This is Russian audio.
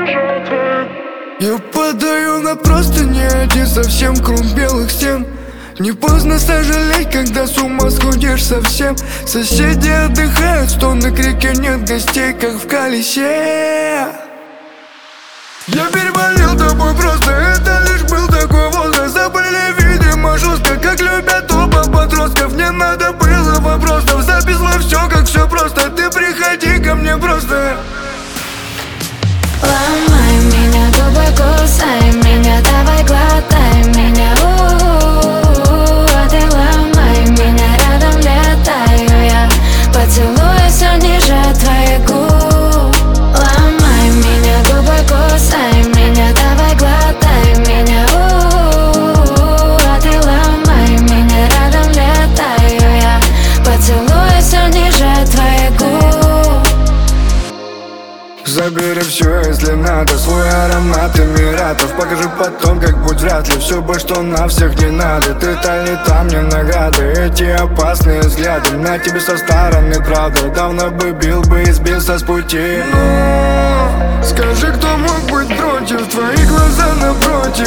Я падаю на простыни, один совсем круг белых стен. Не поздно сожалеть, когда с ума сходишь совсем. Соседи отдыхают, стоны, крики, нет гостей, как в колесе. Я переболел тобой просто, это лишь был такой возраст. Забыли, видимо, жестко, как любят оба подростков. Не надо было вопросов, записывай все, как все просто. Ты приходи ко мне просто. Ломай меня, губы кусай меня, давай глотай меня, а ты ломай меня, рядом летаю я, поцелуй все ниже твоих губ. Ломай меня, губы кусай меня, давай глотай меня, а ты ломай меня, рядом летаю я, поцелуй все ниже твоих губ. Забери все, если надо, свой аромат Эмиратов. Покажи потом, как будет вряд ли. Все бы, что на всех не надо. Ты-то не там, не награды. Эти опасные взгляды на тебе со стороны, правда. Давно бы бил бы и сбился с пути. Но скажи, кто мог быть против? Твои глаза напротив.